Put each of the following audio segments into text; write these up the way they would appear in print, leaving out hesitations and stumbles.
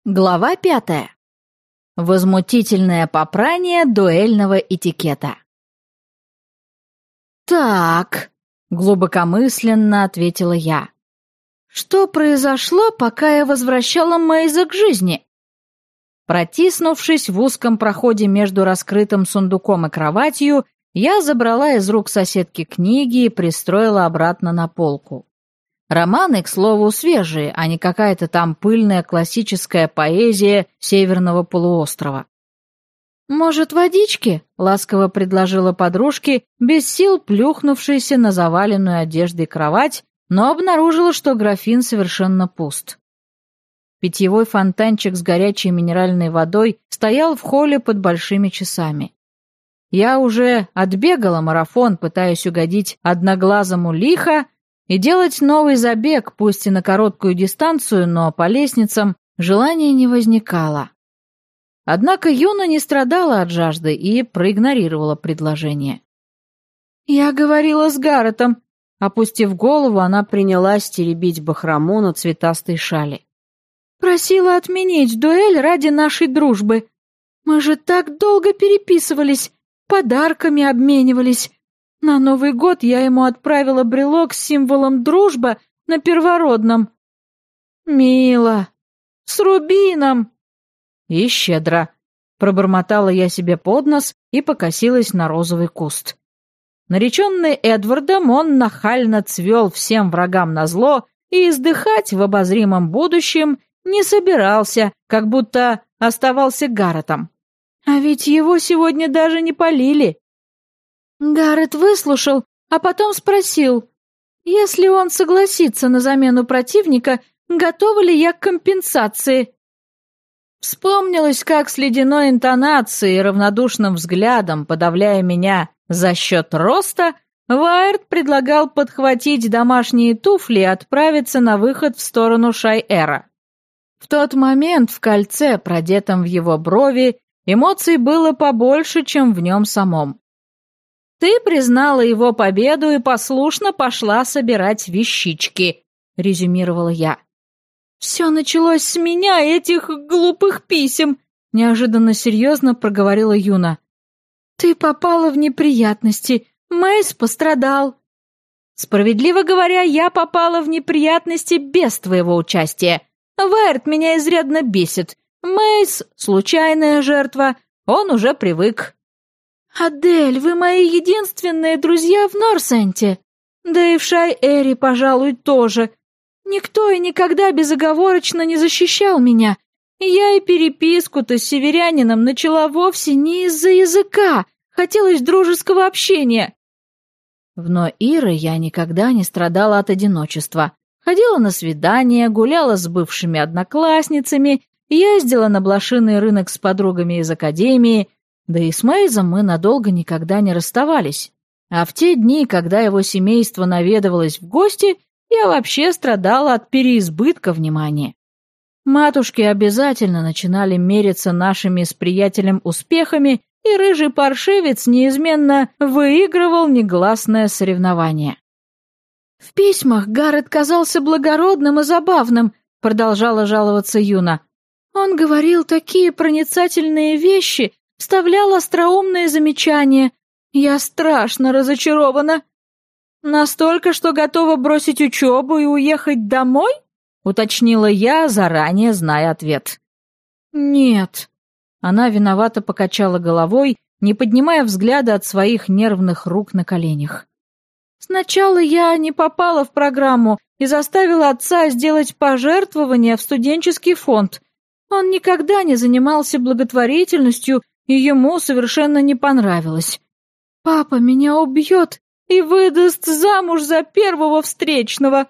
Глава 5. Возмутительное попрание дуэльного этикета. «Так», — глубокомысленно ответила я, — «что произошло, пока я возвращала Мейза к жизни?» Протиснувшись в узком проходе между раскрытым сундуком и кроватью, я забрала из рук соседки книги и пристроила обратно на полку. Романы, к слову, свежие, а не какая-то там пыльная классическая поэзия Северного полуострова. «Может, водички?» — ласково предложила подружке, без сил плюхнувшейся на заваленную одеждой кровать, но обнаружила, что графин совершенно пуст. Питьевой фонтанчик с горячей минеральной водой стоял в холле под большими часами. Я уже отбегала марафон, пытаясь угодить одноглазому лихо, и делать новый забег, пусть и на короткую дистанцию, но по лестницам, желания не возникало. Однако Юна не страдала от жажды и проигнорировала предложение. «Я говорила с Гарретом», — опустив голову, она принялась теребить бахрому на цветастой шали. «Просила отменить дуэль ради нашей дружбы. Мы же так долго переписывались, подарками обменивались. На Новый год я ему отправила брелок с символом дружбы на первородном. Мило. С рубином. И щедро. Пробормотала я себе под нос и покосилась на розовый куст. Нареченный Эдвардом, он нахально цвел всем врагам назло и издыхать в обозримом будущем не собирался, как будто оставался Гарретом. А ведь его сегодня даже не полили. Гаррет выслушал, а потом спросил, если он согласится на замену противника, готова ли я к компенсации. Вспомнилось, как с ледяной интонацией и равнодушным взглядом, подавляя меня за счет роста, Вайерт предлагал подхватить домашние туфли и отправиться на выход в сторону Шай-Эра. В тот момент в кольце, продетом в его брови, эмоций было побольше, чем в нем самом. «Ты признала его победу и послушно пошла собирать вещички», — резюмировала я. «Все началось с меня, этих глупых писем», — неожиданно серьезно проговорила Юна. «Ты попала в неприятности, Мейс пострадал». «Справедливо говоря, я попала в неприятности без твоего участия. Вайерт меня изрядно бесит. Мейс — случайная жертва, он уже привык». «Адель, вы мои единственные друзья в Норсенте. Да и в Шай-Эре, пожалуй, тоже. Никто и никогда безоговорочно не защищал меня. Я и переписку-то с северянином начала вовсе не из-за языка. Хотелось дружеского общения». В Ноире я никогда не страдала от одиночества. Ходила на свидания, гуляла с бывшими одноклассницами, ездила на блошиный рынок с подругами из академии. Да и с Мейзом мы надолго никогда не расставались. А в те дни, когда его семейство наведывалось в гости, я вообще страдала от переизбытка внимания. Матушки обязательно начинали мериться нашими с приятелем успехами, и рыжий паршивец неизменно выигрывал негласное соревнование. «В письмах Гаррет казался благородным и забавным», — продолжала жаловаться Юна. «Он говорил такие проницательные вещи, вставлял остроумные замечания. Я страшно разочарована. Настолько, что готова бросить учебу и уехать домой?» — уточнила я, заранее зная ответ. «Нет». Она виновато покачала головой, не поднимая взгляда от своих нервных рук на коленях. «Сначала я не попала в программу и заставила отца сделать пожертвование в студенческий фонд. Он никогда не занимался благотворительностью, и ему совершенно не понравилось. Папа меня убьет и выдаст замуж за первого встречного».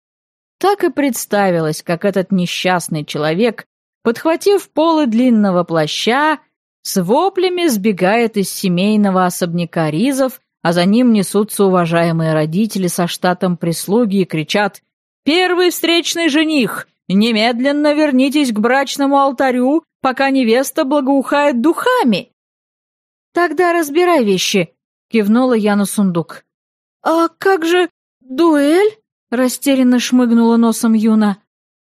Так и представилось, как этот несчастный человек, подхватив полы длинного плаща, с воплями сбегает из семейного особняка Ризов, а за ним несутся уважаемые родители со штатом прислуги и кричат: «Первый встречный жених! Немедленно вернитесь к брачному алтарю, пока невеста благоухает духами!» «Тогда разбирай вещи», — кивнула я на сундук. «А как же дуэль?» — растерянно шмыгнула носом Юна.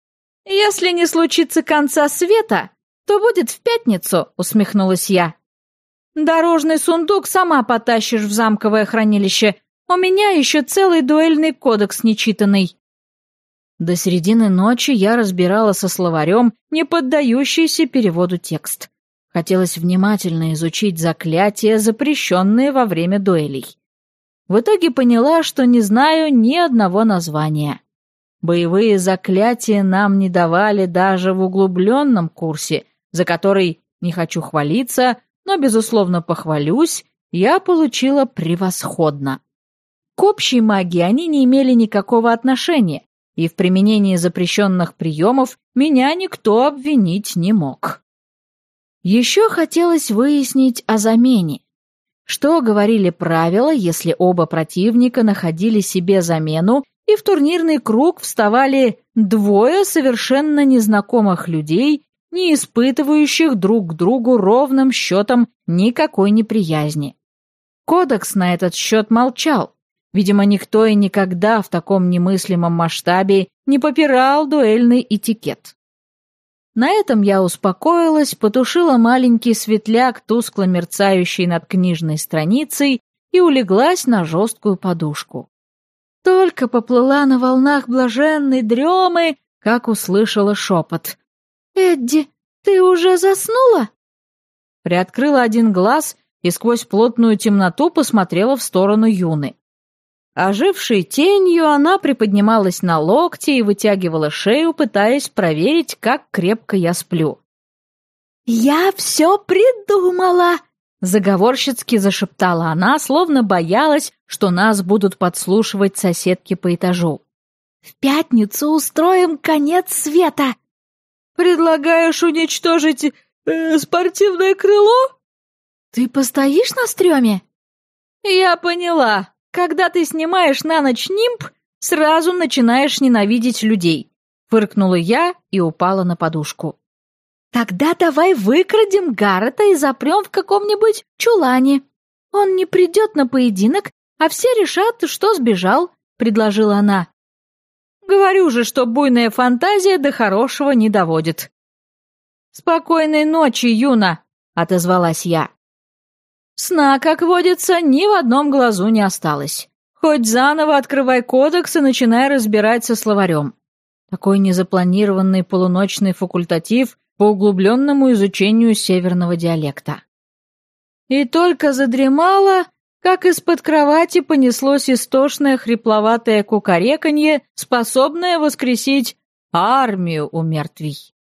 «Если не случится конца света, то будет в пятницу», — усмехнулась я. «Дорожный сундук сама потащишь в замковое хранилище. У меня еще целый дуэльный кодекс нечитанный». До середины ночи я разбирала со словарем не поддающийся переводу текст. Хотелось внимательно изучить заклятия, запрещенные во время дуэлей. В итоге поняла, что не знаю ни одного названия. Боевые заклятия нам не давали даже в углубленном курсе, за который, не хочу хвалиться, но, безусловно, похвалюсь, я получила превосходно. К общей магии они не имели никакого отношения, и в применении запрещенных приемов меня никто обвинить не мог. Еще хотелось выяснить о замене. Что говорили правила, если оба противника находили себе замену, и в турнирный круг вставали двое совершенно незнакомых людей, не испытывающих друг к другу ровным счетом никакой неприязни. Кодекс на этот счет молчал. Видимо, никто и никогда в таком немыслимом масштабе не попирал дуэльный этикет. На этом я успокоилась, потушила маленький светляк, тускло мерцающий над книжной страницей, и улеглась на жесткую подушку. Только поплыла на волнах блаженной дремы, как услышала шепот. «Эдди, ты уже заснула?» Приоткрыла один глаз и сквозь плотную темноту посмотрела в сторону Юны. Ожившей тенью она приподнималась на локте и вытягивала шею, пытаясь проверить, как крепко я сплю. «Я все придумала!» — заговорщицки зашептала она, словно боялась, что нас будут подслушивать соседки по этажу. «В пятницу устроим конец света!» «Предлагаешь уничтожить спортивное крыло?» «Ты постоишь на стреме?» «Я поняла. Когда ты снимаешь на ночь нимб, сразу начинаешь ненавидеть людей», — фыркнула я и упала на подушку. «Тогда давай выкрадем Гаррета и запрем в каком-нибудь чулане. Он не придет на поединок, а все решат, что сбежал», — предложила она. «Говорю же, что буйная фантазия до хорошего не доводит». «Спокойной ночи, Юна», — отозвалась я. Сна, как водится, ни в одном глазу не осталось. Хоть заново открывай кодекс и начинай разбирать со словарем. Такой незапланированный полуночный факультатив по углубленному изучению северного диалекта. И только задремала, как из-под кровати понеслось истошное хрипловатое кукареканье, способное воскресить армию у мертвей.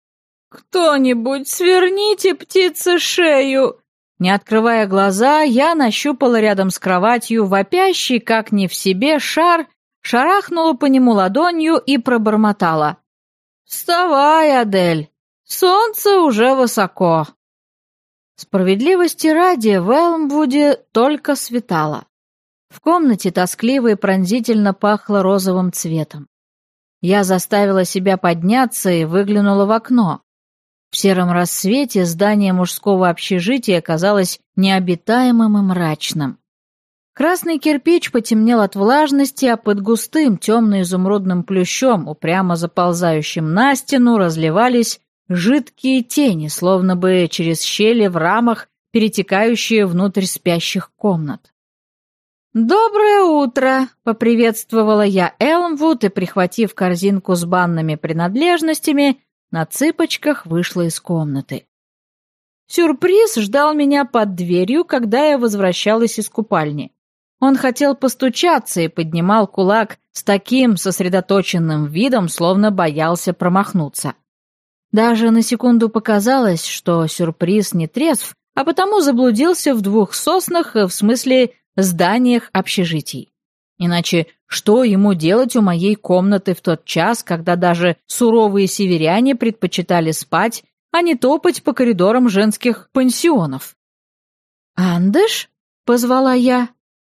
«Кто-нибудь сверните птице шею!» Не открывая глаза, я нащупала рядом с кроватью вопящий, как не в себе, шар, шарахнула по нему ладонью и пробормотала. «Вставай, Адель! Солнце уже высоко!» Справедливости ради, в Элмвуде только светало. В комнате тоскливо и пронзительно пахло розовым цветом. Я заставила себя подняться и выглянула в окно. В сером рассвете здание мужского общежития казалось необитаемым и мрачным. Красный кирпич потемнел от влажности, а под густым темно-изумрудным плющом, упрямо заползающим на стену, разливались жидкие тени, словно бы через щели в рамах, перетекающие внутрь спящих комнат. «Доброе утро!» — поприветствовала я Элмвуд и, прихватив корзинку с банными принадлежностями, на цыпочках вышла из комнаты. Сюрприз ждал меня под дверью, когда я возвращалась из купальни. Он хотел постучаться и поднимал кулак с таким сосредоточенным видом, словно боялся промахнуться. Даже на секунду показалось, что сюрприз не трезв, а потому заблудился в двух соснах, в смысле зданиях общежитий. Иначе что ему делать у моей комнаты в тот час, когда даже суровые северяне предпочитали спать, а не топать по коридорам женских пансионов? «Андеш?» — позвала я.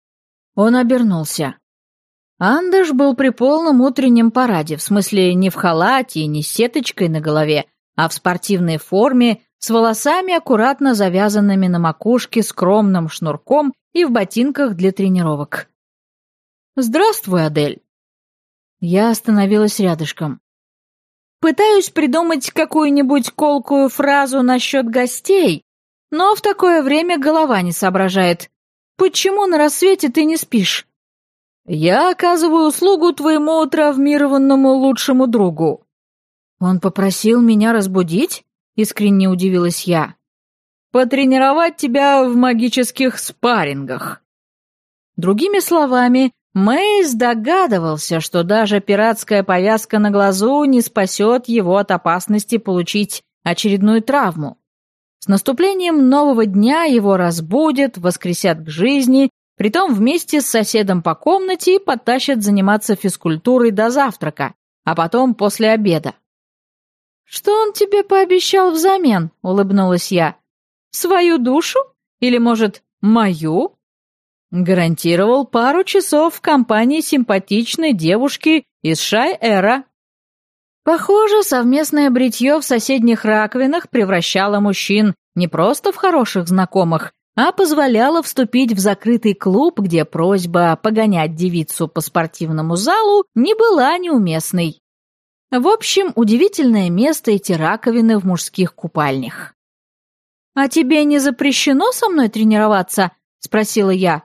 Он обернулся. Андеш был при полном утреннем параде, в смысле не в халате и не с сеточкой на голове, а в спортивной форме, с волосами, аккуратно завязанными на макушке скромным шнурком и в ботинках для тренировок. «Здравствуй, Адель!» Я остановилась рядышком. Пытаюсь придумать какую-нибудь колкую фразу насчет гостей, но в такое время голова не соображает. Почему на рассвете ты не спишь? Я оказываю услугу твоему травмированному лучшему другу. Он попросил меня разбудить? Искренне удивилась я. Потренировать тебя в магических спаррингах. Другими словами, Мейс догадывался, что даже пиратская повязка на глазу не спасет его от опасности получить очередную травму. С наступлением нового дня его разбудят, воскресят к жизни, притом вместе с соседом по комнате и потащат заниматься физкультурой до завтрака, а потом после обеда. «Что он тебе пообещал взамен?» — улыбнулась я. «Свою душу? Или, может, мою?» Гарантировал пару часов в компании симпатичной девушки из Шай-Эра. Похоже, совместное бритье в соседних раковинах превращало мужчин не просто в хороших знакомых, а позволяло вступить в закрытый клуб, где просьба погонять девицу по спортивному залу не была неуместной. В общем, удивительное место эти раковины в мужских купальнях. «А тебе не запрещено со мной тренироваться?» — спросила я.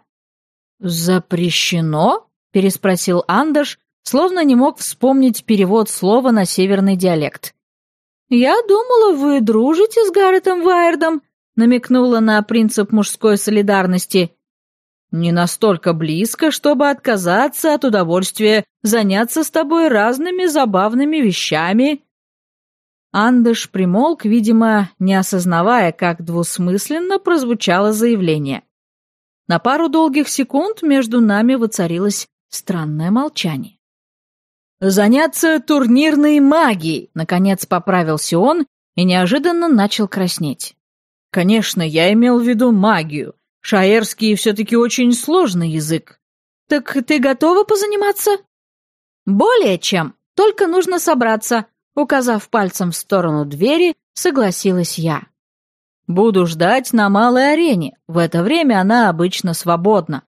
«Запрещено?» — переспросил Андерш, словно не мог вспомнить перевод слова на северный диалект. «Я думала, вы дружите с Гарретом Вайердом», — намекнула на принцип мужской солидарности. «Не настолько близко, чтобы отказаться от удовольствия заняться с тобой разными забавными вещами». Андерш примолк, видимо, не осознавая, как двусмысленно прозвучало заявление. На пару долгих секунд между нами воцарилось странное молчание. «Заняться турнирной магией», — наконец поправился он и неожиданно начал краснеть. «Конечно, я имел в виду магию. Шаэрский все-таки очень сложный язык. Так ты готова позаниматься?» «Более чем. Только нужно собраться», — указав пальцем в сторону двери, согласилась я. «Буду ждать на малой арене. В это время она обычно свободна».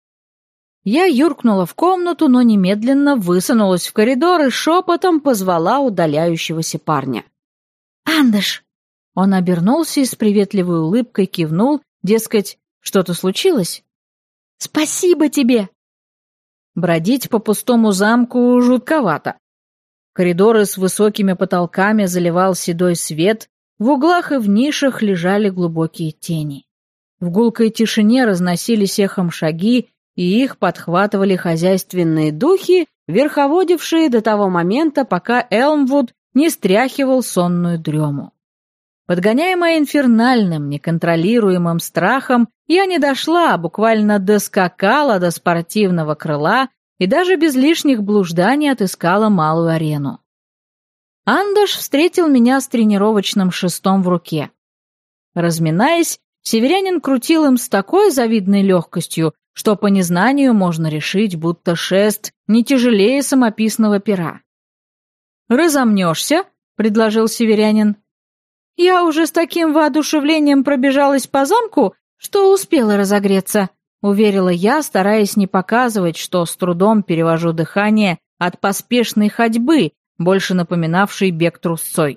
Я юркнула в комнату, но немедленно высунулась в коридор и шепотом позвала удаляющегося парня. «Андеш!» Он обернулся и с приветливой улыбкой кивнул, дескать, что-то случилось? «Спасибо тебе!» Бродить по пустому замку жутковато. Коридоры с высокими потолками заливал седой свет, в углах и в нишах лежали глубокие тени. В гулкой тишине разносились эхом шаги, и их подхватывали хозяйственные духи, верховодившие до того момента, пока Элмвуд не стряхивал сонную дрему. Подгоняемая инфернальным, неконтролируемым страхом, я не дошла, а буквально доскакала до спортивного крыла и даже без лишних блужданий отыскала малую арену. Андош встретил меня с тренировочным шестом в руке. Разминаясь, северянин крутил им с такой завидной легкостью, что по незнанию можно решить, будто шест не тяжелее самописного пера. «Разомнешься?» — предложил северянин. «Я уже с таким воодушевлением пробежалась по замку, что успела разогреться», — уверила я, стараясь не показывать, что с трудом перевожу дыхание от поспешной ходьбы, больше напоминавшей бег трусцой.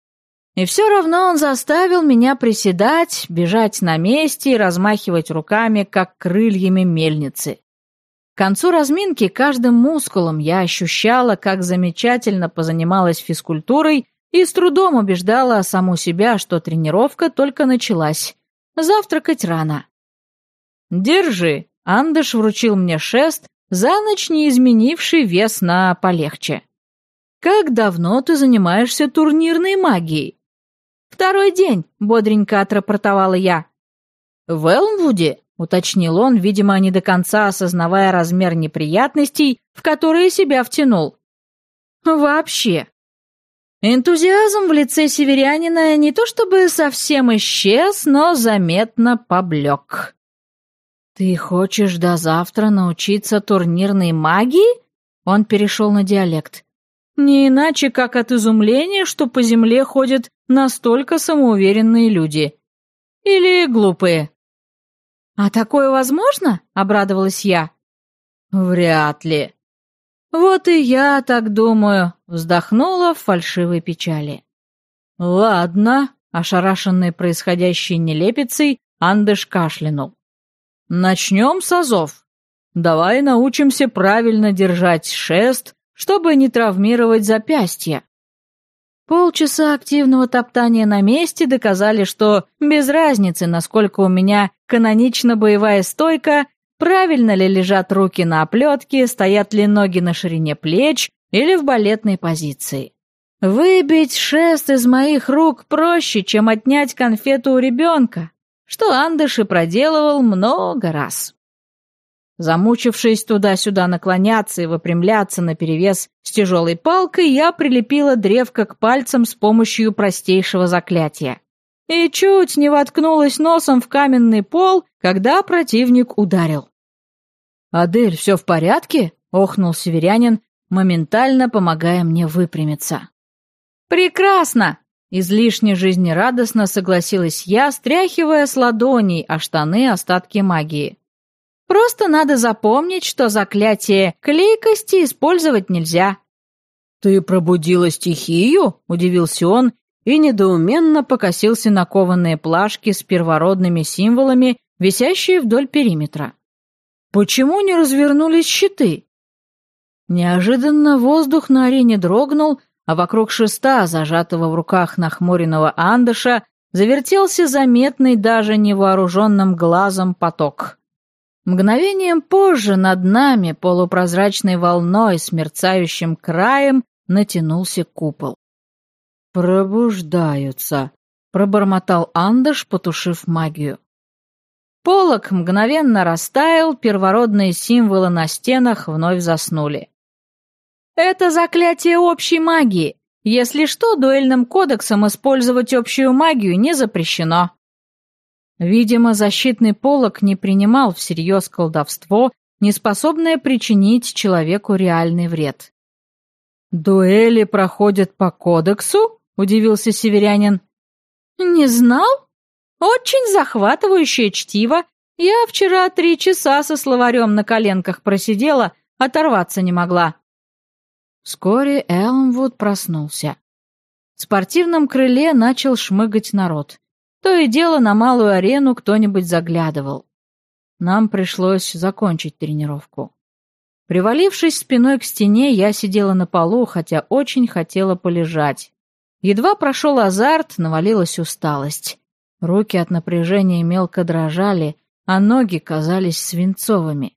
И все равно он заставил меня приседать, бежать на месте и размахивать руками, как крыльями мельницы. К концу разминки каждым мускулом я ощущала, как замечательно позанималась физкультурой и с трудом убеждала саму себя, что тренировка только началась. Завтракать рано. «Держи», — Андеш вручил мне шест, за ночь не изменивший вес на полегче. «Как давно ты занимаешься турнирной магией?» «Второй день», — бодренько отрапортовала я. «В Элмвуде?» — уточнил он, видимо, не до конца осознавая размер неприятностей, в которые себя втянул. «Вообще». Энтузиазм в лице северянина не то чтобы совсем исчез, но заметно поблек. «Ты хочешь до завтра научиться турнирной магии?» Он перешел на диалект. «Не иначе, как от изумления, что по земле ходят настолько самоуверенные люди. Или глупые». «А такое возможно?» — обрадовалась я. «Вряд ли». «Вот и я так думаю», — вздохнула в фальшивой печали. «Ладно», — ошарашенный происходящей нелепицей, Андыш кашлянул. «Начнем с азов. Давай научимся правильно держать шест, чтобы не травмировать запястья». Полчаса активного топтания на месте доказали, что без разницы, насколько у меня канонично боевая стойка, правильно ли лежат руки на оплетке, стоят ли ноги на ширине плеч или в балетной позиции. Выбить шест из моих рук проще, чем отнять конфету у ребенка, что Андыш и проделывал много раз. Замучившись туда-сюда наклоняться и выпрямляться наперевес с тяжелой палкой, я прилепила древко к пальцам с помощью простейшего заклятия. И чуть не воткнулась носом в каменный пол, когда противник ударил. «Адель, все в порядке?» — охнул северянин, моментально помогая мне выпрямиться. «Прекрасно!» — излишне жизнерадостно согласилась я, стряхивая с ладоней о штаны остатки магии. «Просто надо запомнить, что заклятие клейкости использовать нельзя». «Ты пробудила стихию?» — удивился он и недоуменно покосился на кованые плашки с первородными символами, висящие вдоль периметра. «Почему не развернулись щиты?» Неожиданно воздух на арене дрогнул, а вокруг шеста, зажатого в руках нахмуренного Андыша, завертелся заметный даже невооруженным глазом поток. Мгновением позже над нами полупрозрачной волной с мерцающим краем натянулся купол. «Пробуждаются», — пробормотал Андыш, потушив магию. Полог мгновенно растаял, первородные символы на стенах вновь заснули. «Это заклятие общей магии. Если что, дуэльным кодексом использовать общую магию не запрещено». Видимо, защитный полог не принимал всерьез колдовство, неспособное причинить человеку реальный вред. «Дуэли проходят по кодексу?» — удивился северянин. «Не знал? Очень захватывающее чтиво. Я вчера 3 часа со словарем на коленках просидела, оторваться не могла». Вскоре Элмвуд проснулся. В спортивном крыле начал шмыгать народ. То и дело на малую арену кто-нибудь заглядывал. Нам пришлось закончить тренировку. Привалившись спиной к стене, я сидела на полу, хотя очень хотела полежать. Едва прошел азарт, навалилась усталость. Руки от напряжения мелко дрожали, а ноги казались свинцовыми.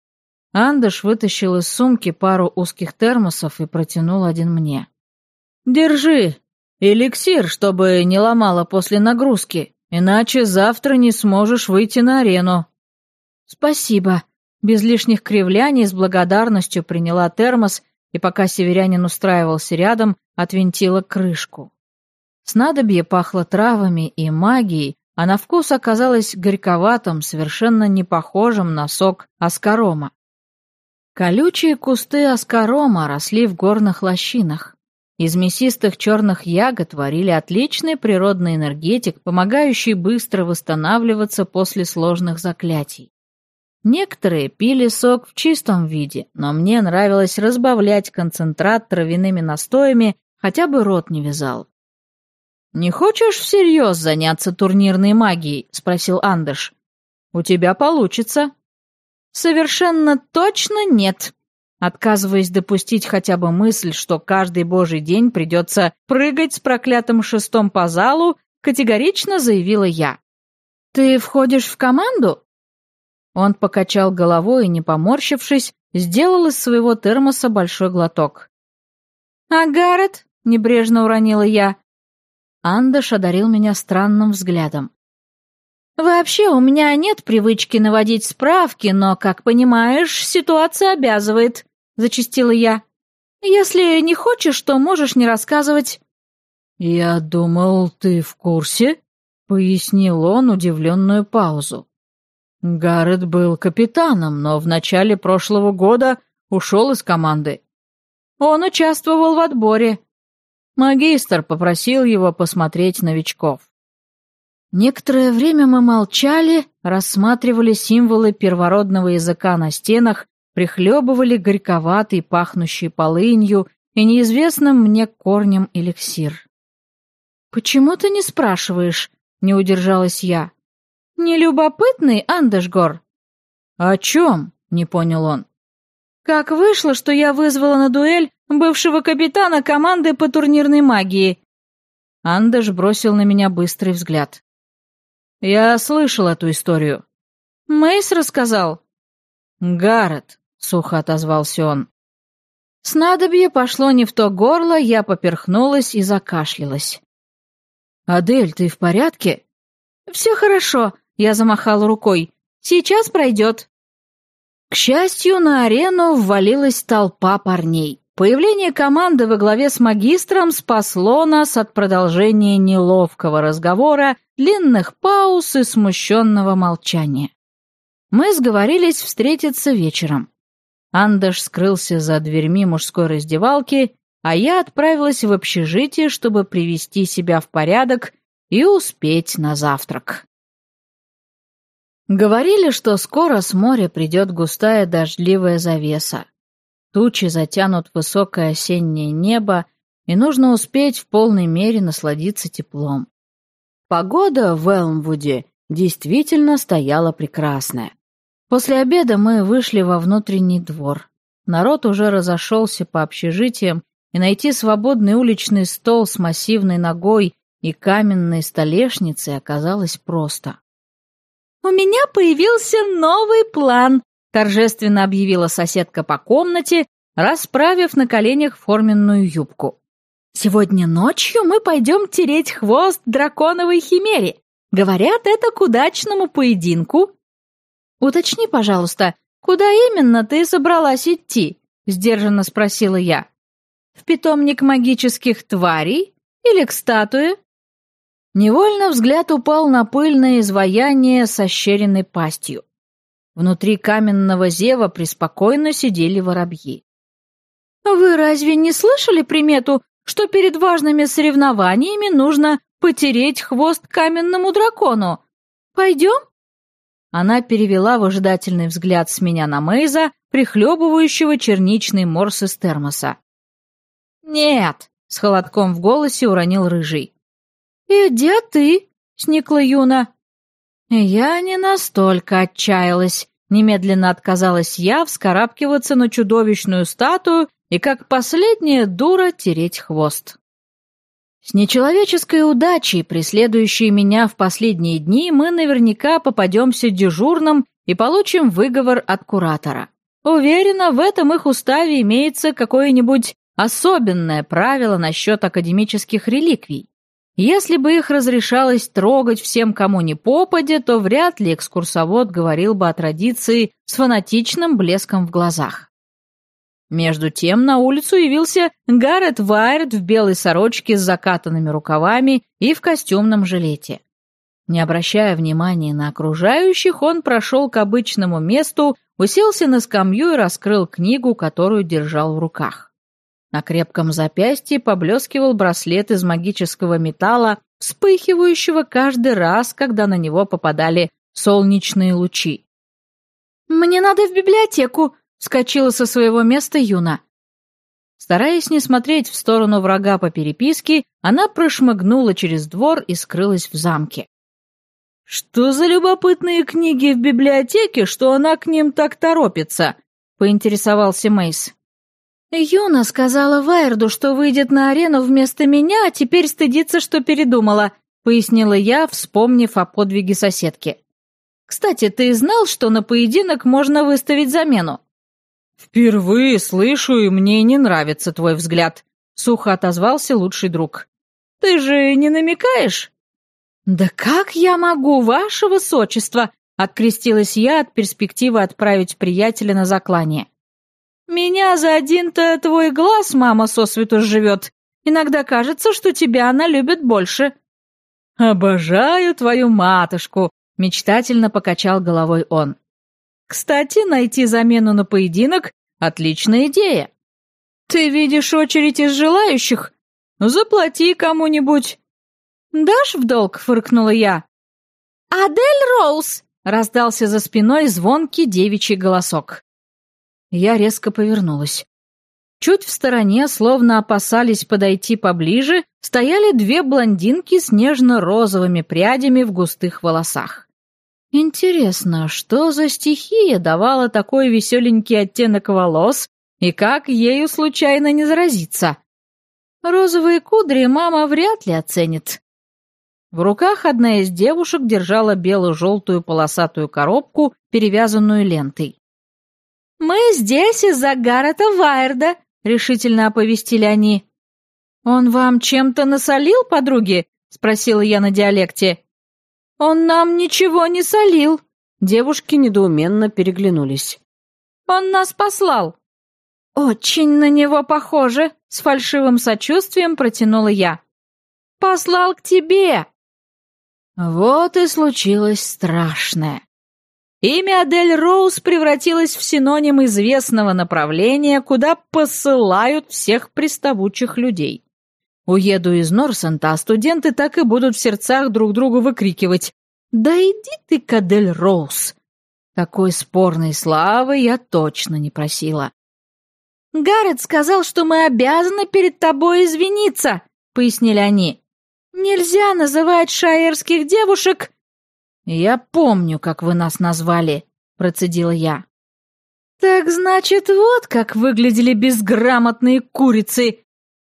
Андыш вытащил из сумки пару узких термосов и протянул один мне. «Держи. Эликсир, чтобы не ломало после нагрузки, иначе завтра не сможешь выйти на арену». «Спасибо». Без лишних кривляний с благодарностью приняла термос и, пока северянин устраивался рядом, отвинтила крышку. Снадобье пахло травами и магией, а на вкус оказалось горьковатым, совершенно не похожим на сок аскарома. Колючие кусты аскарома росли в горных лощинах. Из мясистых черных ягод варили отличный природный энергетик, помогающий быстро восстанавливаться после сложных заклятий. Некоторые пили сок в чистом виде, но мне нравилось разбавлять концентрат травяными настоями, хотя бы рот не вязал. «Не хочешь всерьез заняться турнирной магией?» — спросил Андыш. «У тебя получится». «Совершенно точно нет», отказываясь допустить хотя бы мысль, что каждый божий день придется прыгать с проклятым шестом по залу, категорично заявила я. «Ты входишь в команду?» Он покачал головой и, не поморщившись, сделал из своего термоса большой глоток. «А Гаррет?» — небрежно уронила я. Андыш одарил меня странным взглядом. «Вообще у меня нет привычки наводить справки, но, как понимаешь, ситуация обязывает», — зачастила я. «Если не хочешь, то можешь не рассказывать». «Я думал, ты в курсе», — пояснил он удивленную паузу. «Гаррет был капитаном, но в начале прошлого года ушел из команды. Он участвовал в отборе. Магистр попросил его посмотреть новичков». Некоторое время мы молчали, рассматривали символы первородного языка на стенах, прихлебывали горьковатый, пахнущий полынью и неизвестным мне корнем эликсир. «Почему ты не спрашиваешь?» — не удержалась я. «Не любопытный, Андешгор?» «О чем?» — не понял он. «Как вышло, что я вызвала на дуэль бывшего капитана команды по турнирной магии?» Андеш бросил на меня быстрый взгляд. «Я слышал эту историю». «Мейс рассказал?» «Гаррет», — сухо отозвался он. Снадобье пошло не в то горло, я поперхнулась и закашлялась. «Адель, ты в порядке?» «Все хорошо», — я замахала рукой. «Сейчас пройдет». К счастью, на арену ввалилась толпа парней. Появление команды во главе с магистром спасло нас от продолжения неловкого разговора, длинных пауз и смущенного молчания. Мы сговорились встретиться вечером. Андеш скрылся за дверьми мужской раздевалки, а я отправилась в общежитие, чтобы привести себя в порядок и успеть на завтрак. Говорили, что скоро с моря придет густая дождливая завеса. Тучи затянут высокое осеннее небо, и нужно успеть в полной мере насладиться теплом. Погода в Элмвуде действительно стояла прекрасная. После обеда мы вышли во внутренний двор. Народ уже разошелся по общежитиям, и найти свободный уличный стол с массивной ногой и каменной столешницей оказалось просто. «У меня появился новый план», — торжественно объявила соседка по комнате, расправив на коленях форменную юбку. «Сегодня ночью мы пойдем тереть хвост драконовой химере. Говорят, это к удачному поединку». «Уточни, пожалуйста, куда именно ты собралась идти?» — сдержанно спросила я. «В питомник магических тварей или к статуе?» Невольно взгляд упал на пыльное изваяние с ощеренной пастью. Внутри каменного зева преспокойно сидели воробьи. «Вы разве не слышали примету, что перед важными соревнованиями нужно потереть хвост каменному дракону? Пойдем?» Она перевела выжидательный взгляд с меня на Мейза, прихлебывающего черничный морс из термоса. «Нет», — с холодком в голосе уронил Рыжий. «И где ты?» — сникла Юна. Я не настолько отчаялась. Немедленно отказалась я вскарабкиваться на чудовищную статую и, как последняя дура, тереть хвост. С нечеловеческой удачей, преследующей меня в последние дни, мы наверняка попадемся дежурным и получим выговор от куратора. Уверена, в этом их уставе имеется какое-нибудь особенное правило насчет академических реликвий. Если бы их разрешалось трогать всем, кому ни попадя, то вряд ли экскурсовод говорил бы о традиции с фанатичным блеском в глазах. Между тем на улицу явился Гаррет Вайрд в белой сорочке с закатанными рукавами и в костюмном жилете. Не обращая внимания на окружающих, он прошел к обычному месту, уселся на скамью и раскрыл книгу, которую держал в руках. На крепком запястье поблескивал браслет из магического металла, вспыхивающего каждый раз, когда на него попадали солнечные лучи. «Мне надо в библиотеку!» — вскочила со своего места Юна. Стараясь не смотреть в сторону врага по переписке, она прошмыгнула через двор и скрылась в замке. «Что за любопытные книги в библиотеке, что она к ним так торопится?» — поинтересовался Мейс. «Юна сказала Вайрду, что выйдет на арену вместо меня, а теперь стыдится, что передумала», — пояснила я, вспомнив о подвиге соседки. «Кстати, ты знал, что на поединок можно выставить замену?» «Впервые слышу, и мне не нравится твой взгляд», — сухо отозвался лучший друг. «Ты же не намекаешь?» «Да как я могу, ваше высочество?» — открестилась я от перспективы отправить приятеля на заклание. «Меня за один-то твой глаз мама сосвету живет. Иногда кажется, что тебя она любит больше». «Обожаю твою матушку», — мечтательно покачал головой он. «Кстати, найти замену на поединок — отличная идея. Ты видишь очередь из желающих? Заплати кому-нибудь». «Дашь в долг?» — фыркнула я. «Адель Роуз!» — раздался за спиной звонкий девичий голосок. Я резко повернулась. Чуть в стороне, словно опасались подойти поближе, стояли две блондинки с нежно-розовыми прядями в густых волосах. Интересно, что за стихия давала такой веселенький оттенок волос и как ею случайно не заразиться? Розовые кудри мама вряд ли оценит. В руках одна из девушек держала бело-желтую полосатую коробку, перевязанную лентой. «Мы здесь из-за Гаррета Вайерда», — решительно оповестили они. «Он вам чем-то насолил, подруги?» — спросила я на диалекте. «Он нам ничего не солил». Девушки недоуменно переглянулись. «Он нас послал». «Очень на него похоже», — с фальшивым сочувствием протянула я. «Послал к тебе». Вот и случилось страшное. Имя Адель Роуз превратилось в синоним известного направления, куда посылают всех приставучих людей. Уеду из Норсента, а студенты так и будут в сердцах друг другу выкрикивать: «Да иди ты к Адель Роуз!» Такой спорной славы я точно не просила. «Гаррет сказал, что мы обязаны перед тобой извиниться», — пояснили они. «Нельзя называть шаерских девушек...» «Я помню, как вы нас назвали», — процедила я. «Так значит, вот как выглядели безграмотные курицы!»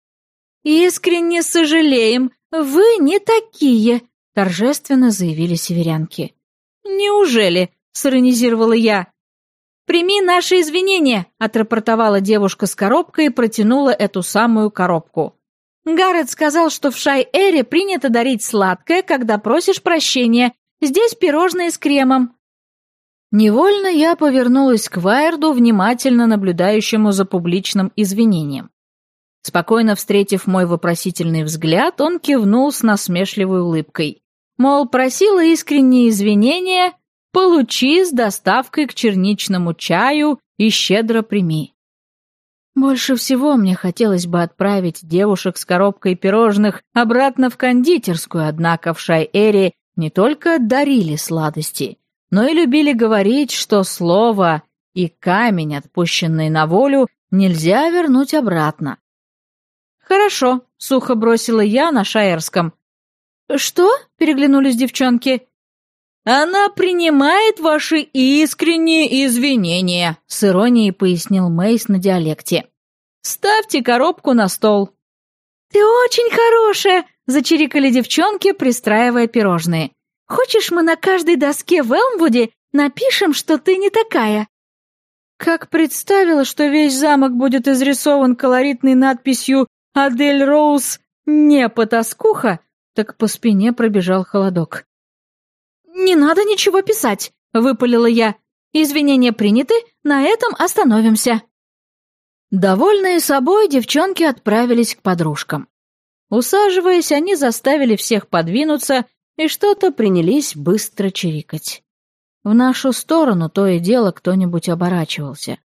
«Искренне сожалеем, вы не такие», — торжественно заявили северянки. «Неужели?» — сиронизировала я. «Прими наши извинения», — отрапортовала девушка с коробкой и протянула эту самую коробку. «Гаррет сказал, что в Шай-Эре принято дарить сладкое, когда просишь прощения. Здесь пирожные с кремом». Невольно я повернулась к Вайерду, внимательно наблюдающему за публичным извинением. Спокойно встретив мой вопросительный взгляд, он кивнул с насмешливой улыбкой. Мол, просила искренние извинения, получи с доставкой к черничному чаю и щедро прими. Больше всего мне хотелось бы отправить девушек с коробкой пирожных обратно в кондитерскую, однако в Шай-Эре не только дарили сладости, но и любили говорить, что слово и камень, отпущенный на волю, нельзя вернуть обратно. «Хорошо», — сухо бросила я на шаерском. «Что?» — переглянулись девчонки. «Она принимает ваши искренние извинения», — с иронией пояснил Мейс на диалекте. «Ставьте коробку на стол». «Ты очень хорошая», — зачирикали девчонки, пристраивая пирожные. «Хочешь, мы на каждой доске в Элмвуде напишем, что ты не такая?» Как представила, что весь замок будет изрисован колоритной надписью «Адель Роуз не потаскуха», так по спине пробежал холодок. «Не надо ничего писать», — выпалила я. «Извинения приняты, на этом остановимся». Довольные собой, девчонки отправились к подружкам. Усаживаясь, они заставили всех подвинуться и что-то принялись быстро чирикать. В нашу сторону то и дело кто-нибудь оборачивался.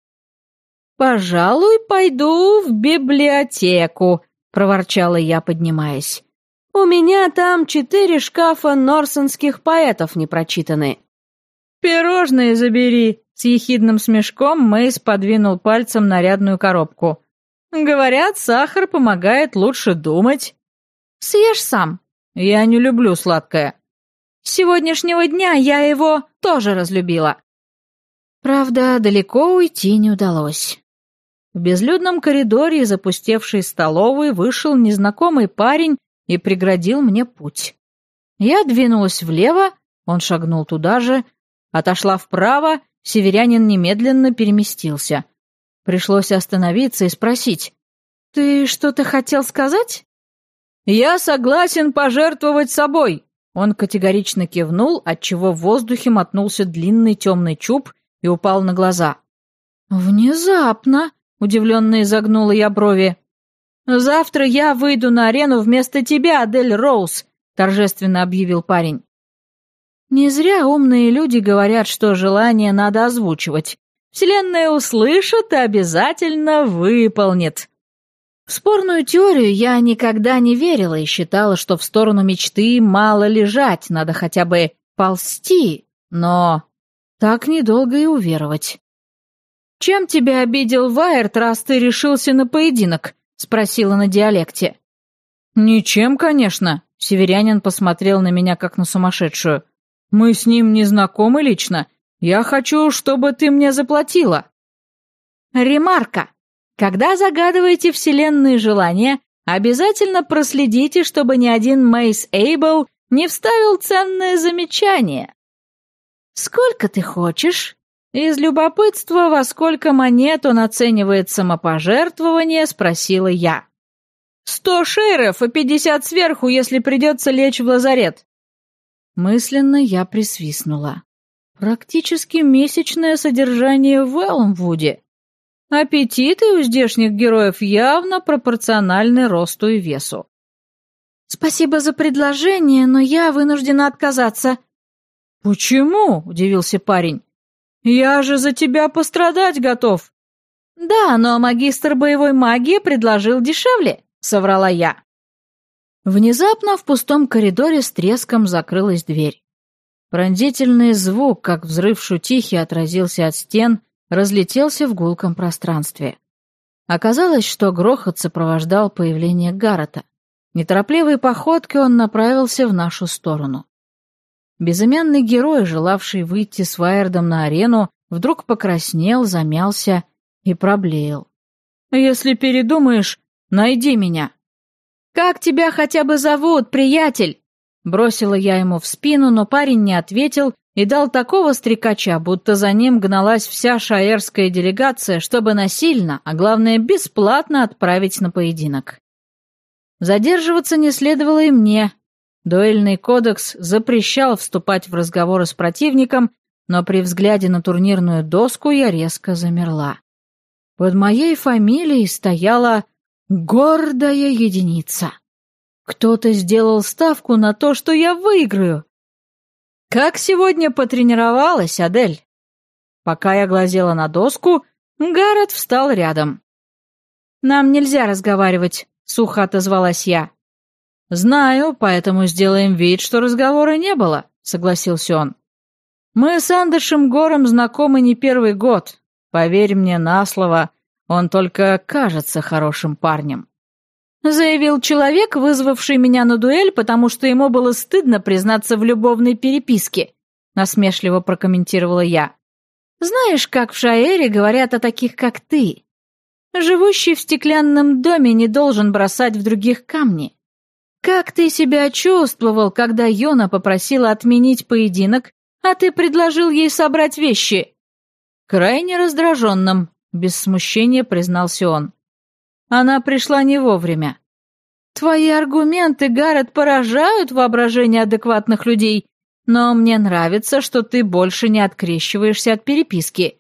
«Пожалуй, пойду в библиотеку», — проворчала я, поднимаясь. «У меня там 4 шкафа норсенских поэтов не прочитаны». «Пирожные забери», — с ехидным смешком Мэйс подвинул пальцем нарядную коробку. «Говорят, сахар помогает лучше думать». «Съешь сам». «Я не люблю сладкое». «С сегодняшнего дня я его тоже разлюбила». Правда, далеко уйти не удалось. В безлюдном коридоре из опустевшей столовой вышел незнакомый парень и преградил мне путь. Я двинулась влево, он шагнул туда же, отошла вправо, северянин немедленно переместился. Пришлось остановиться и спросить: «Ты что-то хотел сказать?» «Я согласен пожертвовать собой», — он категорично кивнул, отчего в воздухе мотнулся длинный темный чуб и упал на глаза. «Внезапно», — удивленно изогнула я брови. «Завтра я выйду на арену вместо тебя, Адель Роуз», — торжественно объявил парень. Не зря умные люди говорят, что желание надо озвучивать. Вселенная услышит и обязательно выполнит. В спорную теорию я никогда не верила и считала, что в сторону мечты мало лежать, надо хотя бы ползти, но так недолго и уверовать. «Чем тебя обидел Вайерт, раз ты решился на поединок?» — спросила на диалекте. «Ничем, конечно», — северянин посмотрел на меня как на сумасшедшую. «Мы с ним не знакомы лично. Я хочу, чтобы ты мне заплатила». Ремарка. Когда загадываете вселенные желания, обязательно проследите, чтобы ни один Мейс Эйбл не вставил ценное замечание. «Сколько ты хочешь?» Из любопытства, во сколько монет он оценивает самопожертвование, спросила я. 100 шейров и 50 сверху, если придется лечь в лазарет. Мысленно я присвистнула. Практически месячное содержание в Элмвуде. Аппетиты у здешних героев явно пропорциональны росту и весу. «Спасибо за предложение, но я вынуждена отказаться». «Почему?» — удивился парень. «Я же за тебя пострадать готов». «Да, но магистр боевой магии предложил дешевле», — соврала я. Внезапно в пустом коридоре с треском закрылась дверь. Пронзительный звук, как взрыв шутихи, отразился от стен, разлетелся в гулком пространстве. Оказалось, что грохот сопровождал появление Гаррета. Неторопливой походкой он направился в нашу сторону. Безымянный герой, желавший выйти с Вайердом на арену, вдруг покраснел, замялся и проблеял. «Если передумаешь, найди меня». «Как тебя хотя бы зовут, приятель?» Бросила я ему в спину, но парень не ответил и дал такого стрекача, будто за ним гналась вся шаэрская делегация, чтобы насильно, а главное бесплатно отправить на поединок. Задерживаться не следовало и мне. Дуэльный кодекс запрещал вступать в разговоры с противником, но при взгляде на турнирную доску я резко замерла. Под моей фамилией стояла гордая единица. Кто-то сделал ставку на то, что я выиграю. «Как сегодня потренировалась, Адель?» Пока я глазела на доску, Гаррет встал рядом. «Нам нельзя разговаривать», — сухо отозвалась я. «Знаю, поэтому сделаем вид, что разговора не было», — согласился он. «Мы с Андышем Гором знакомы не первый год. Поверь мне на слово, он только кажется хорошим парнем», — заявил человек, вызвавший меня на дуэль, потому что ему было стыдно признаться в любовной переписке, — насмешливо прокомментировала я. «Знаешь, как в Шаэре говорят о таких, как ты? Живущий в стеклянном доме не должен бросать в других камни. Как ты себя чувствовал, когда Йона попросила отменить поединок, а ты предложил ей собрать вещи?» «Крайне раздраженным», — без смущения признался он. «Она пришла не вовремя». «Твои аргументы, Гаррет, поражают воображение адекватных людей, но мне нравится, что ты больше не открещиваешься от переписки.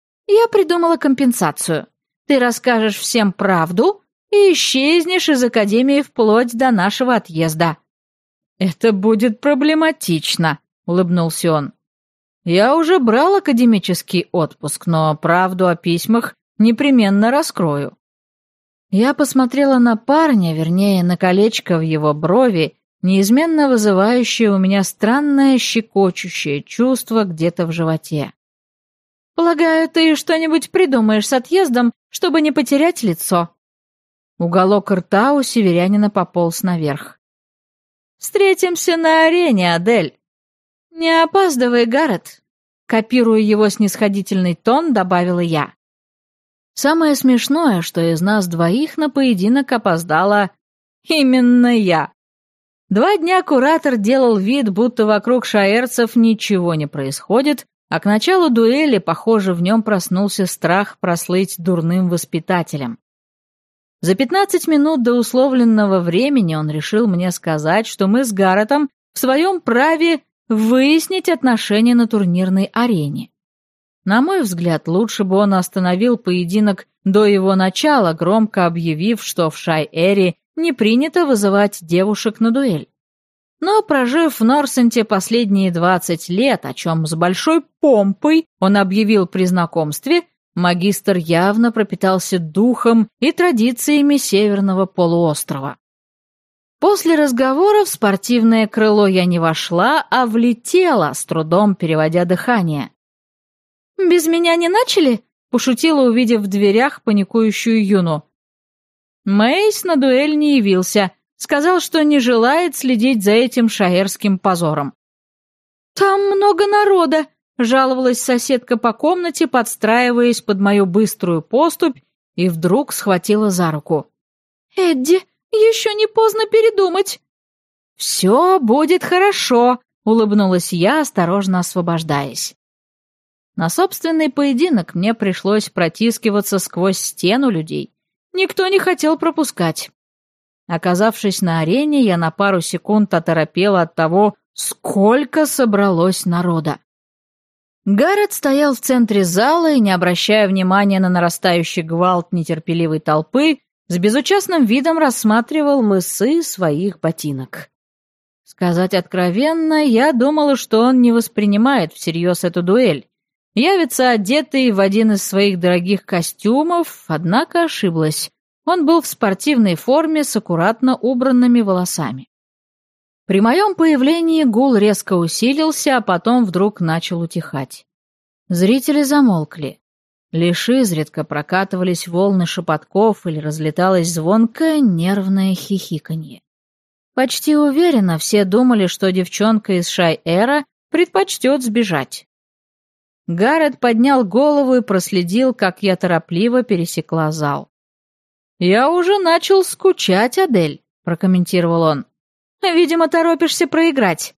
Я придумала компенсацию. Ты расскажешь всем правду и исчезнешь из Академии вплоть до нашего отъезда». «Это будет проблематично», — улыбнулся он. «Я уже брал академический отпуск, но правду о письмах непременно раскрою». Я посмотрела на парня, вернее, на колечко в его брови, неизменно вызывающее у меня странное щекочущее чувство где-то в животе. «Полагаю, ты что-нибудь придумаешь с отъездом, чтобы не потерять лицо?» Уголок рта у северянина пополз наверх. «Встретимся на арене, Адель!» «Не опаздывай, Гаррет!» Копируя его снисходительный тон, добавила я. Самое смешное, что из нас двоих на поединок опоздала именно я. 2 дня куратор делал вид, будто вокруг шаэрцев ничего не происходит, а к началу дуэли, похоже, в нем проснулся страх прослыть дурным воспитателем. За 15 минут до условленного времени он решил мне сказать, что мы с Гарретом в своем праве выяснить отношения на турнирной арене. На мой взгляд, лучше бы он остановил поединок до его начала, громко объявив, что в Шай-Эре не принято вызывать девушек на дуэль. Но, прожив в Норсенте последние 20 лет, о чем с большой помпой он объявил при знакомстве, магистр явно пропитался духом и традициями Северного полуострова. После разговора в спортивное крыло я не вошла, а влетела, с трудом переводя дыхание. «Без меня не начали?» пошутила, увидев в дверях паникующую Юну. Мейс на дуэль не явился, сказал, что не желает следить за этим шаэрским позором. «Там много народа», — жаловалась соседка по комнате, подстраиваясь под мою быструю поступь, и вдруг схватила за руку. «Эдди, еще не поздно передумать». «Все будет хорошо», — улыбнулась я, осторожно освобождаясь. На собственный поединок мне пришлось протискиваться сквозь стену людей. Никто не хотел пропускать. Оказавшись на арене, я на пару секунд оторопела от того, сколько собралось народа. Гаррет стоял в центре зала и, не обращая внимания на нарастающий гвалт нетерпеливой толпы, с безучастным видом рассматривал мысы своих ботинок. Сказать откровенно, я думала, что он не воспринимает всерьез эту дуэль. Явится одетый в один из своих дорогих костюмов, однако ошиблась. Он был в спортивной форме с аккуратно убранными волосами. При моем появлении гул резко усилился, а потом вдруг начал утихать. Зрители замолкли. Лишь изредка прокатывались волны шепотков или разлеталось звонкое нервное хихиканье. Почти уверенно все думали, что девчонка из Шай-Эра предпочтет сбежать. Гаррет поднял голову и проследил, как я торопливо пересекла зал. «Я уже начал скучать, Адель», — прокомментировал он. «Видимо, торопишься проиграть».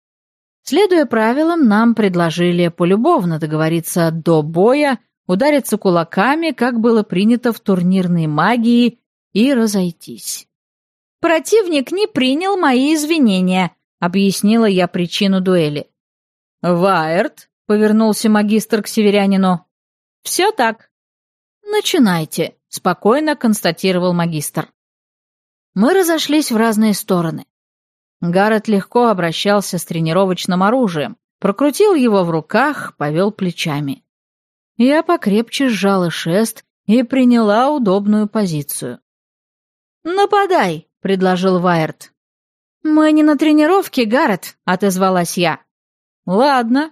Следуя правилам, нам предложили полюбовно договориться до боя, удариться кулаками, как было принято в турнирной магии, и разойтись. «Противник не принял мои извинения», — объяснила я причину дуэли. «Ваэрт», — повернулся магистр к северянину. «Все так». «Начинайте», — спокойно констатировал магистр. Мы разошлись в разные стороны. Гаррет легко обращался с тренировочным оружием, прокрутил его в руках, повел плечами. Я покрепче сжала шест и приняла удобную позицию. «Нападай», — предложил Ваэрт. «Мы не на тренировке, Гаррет», — отозвалась я. «Ладно».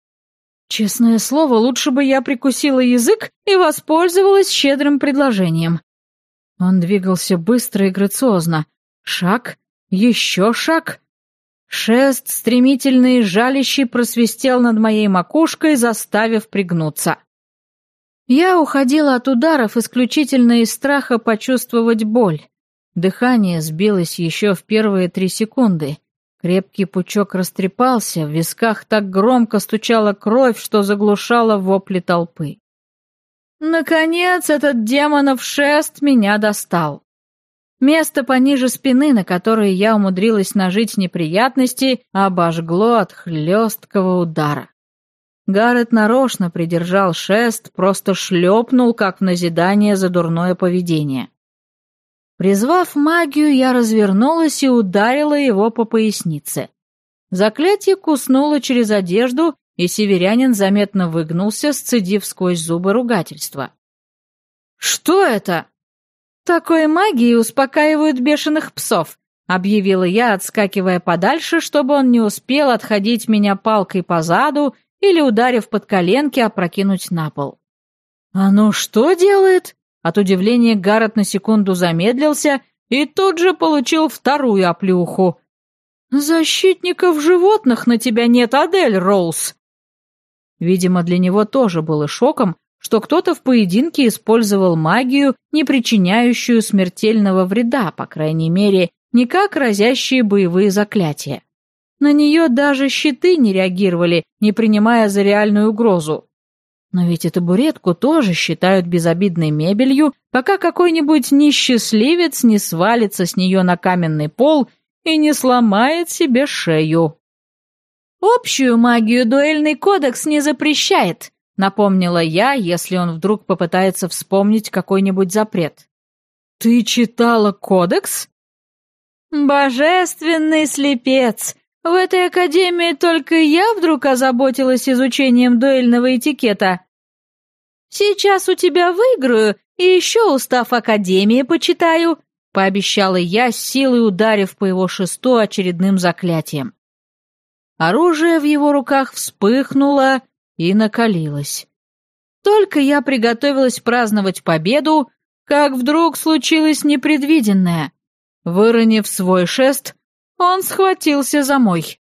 Честное слово, лучше бы я прикусила язык и воспользовалась щедрым предложением. Он двигался быстро и грациозно. Шаг, еще шаг. Шест, стремительный и жалящий, просвистел над моей макушкой, заставив пригнуться. Я уходила от ударов исключительно из страха почувствовать боль. Дыхание сбилось еще в первые 3 секунды. Крепкий пучок растрепался, в висках так громко стучала кровь, что заглушала вопли толпы. Наконец этот демонов шест меня достал. Место пониже спины, на которое я умудрилась нажить неприятности, обожгло от хлесткого удара. Гаррет нарочно придержал шест, просто шлепнул, как в назидание за дурное поведение. Призвав магию, я развернулась и ударила его по пояснице. Заклятие куснуло через одежду, и северянин заметно выгнулся, сцедив сквозь зубы ругательство. «Что это?» «Такой магией успокаивают бешеных псов», — объявила я, отскакивая подальше, чтобы он не успел отходить меня палкой по заду или, ударив под коленки, опрокинуть на пол. «Оно что делает?» От удивления Гаррет на секунду замедлился и тут же получил вторую оплюху. «Защитников животных на тебя нет, Адель Роуз!» Видимо, для него тоже было шоком, что кто-то в поединке использовал магию, не причиняющую смертельного вреда, по крайней мере, не как разящие боевые заклятия. На нее даже щиты не реагировали, не принимая за реальную угрозу. Но ведь и табуретку тоже считают безобидной мебелью, пока какой-нибудь несчастливец не свалится с нее на каменный пол и не сломает себе шею. «Общую магию дуэльный кодекс не запрещает», — напомнила я, если он вдруг попытается вспомнить какой-нибудь запрет. «Ты читала кодекс?» «Божественный слепец! В этой академии только я вдруг озаботилась изучением дуэльного этикета. Сейчас у тебя выиграю и еще устав академии почитаю», — пообещала я, с силой ударив по его шесту очередным заклятием. Оружие в его руках вспыхнуло и накалилось. Только я приготовилась праздновать победу, как вдруг случилось непредвиденное. Выронив свой шест, он схватился за мой.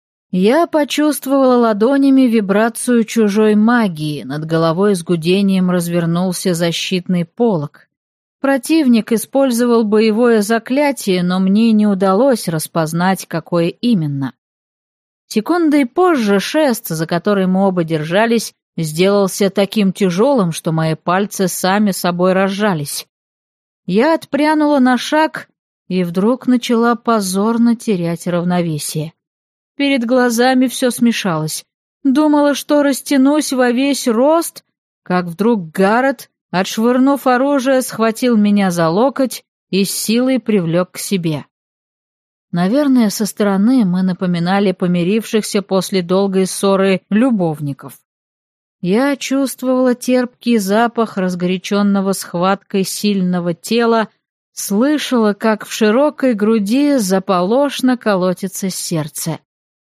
Я почувствовала ладонями вибрацию чужой магии, над головой с гудением развернулся защитный полог. Противник использовал боевое заклятие, но мне не удалось распознать, какое именно. Секундой позже шест, за который мы оба держались, сделался таким тяжелым, что мои пальцы сами собой разжались. Я отпрянула на шаг и вдруг начала позорно терять равновесие. Перед глазами все смешалось. Думала, что растянусь во весь рост, как вдруг Гаррет, отшвырнув оружие, схватил меня за локоть и с силой привлек к себе. Наверное, со стороны мы напоминали помирившихся после долгой ссоры любовников. Я чувствовала терпкий запах разгоряченного схваткой сильного тела, слышала, как в широкой груди заполошно колотится сердце.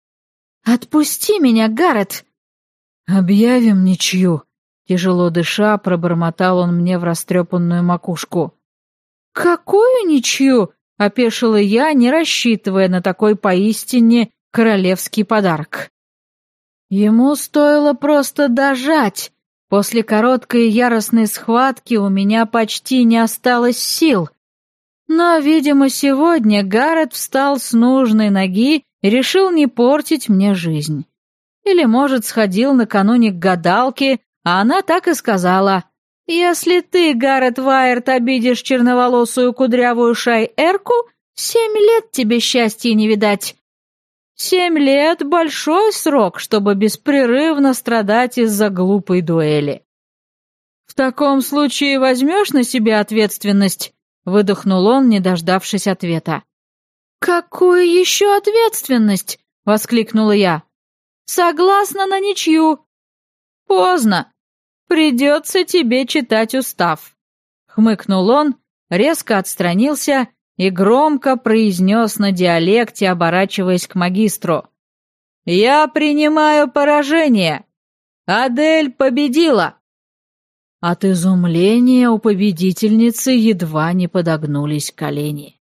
«Отпусти меня, Гаррет!» «Объявим ничью!» Тяжело дыша, пробормотал он мне в растрепанную макушку. «Какую ничью?» — опешила я, не рассчитывая на такой поистине королевский подарок. Ему стоило просто дожать. После короткой яростной схватки у меня почти не осталось сил. Но, видимо, сегодня Гаррет встал с нужной ноги и решил не портить мне жизнь. Или, может, сходил накануне к гадалке, а она так и сказала: «Если ты, Гаррет Вайерт, обидишь черноволосую кудрявую Шай-Эрку, 7 лет тебе счастья не видать». 7 лет — большой срок, чтобы беспрерывно страдать из-за глупой дуэли. «В таком случае возьмешь на себя ответственность?» — выдохнул он, не дождавшись ответа. «Какую еще ответственность?» — воскликнула я. «Согласна на ничью». «Поздно. Придется тебе читать устав», — хмыкнул он, резко отстранился и громко произнес на диалекте, оборачиваясь к магистру: «Я принимаю поражение. Адель победила». От изумления у победительницы едва не подогнулись колени.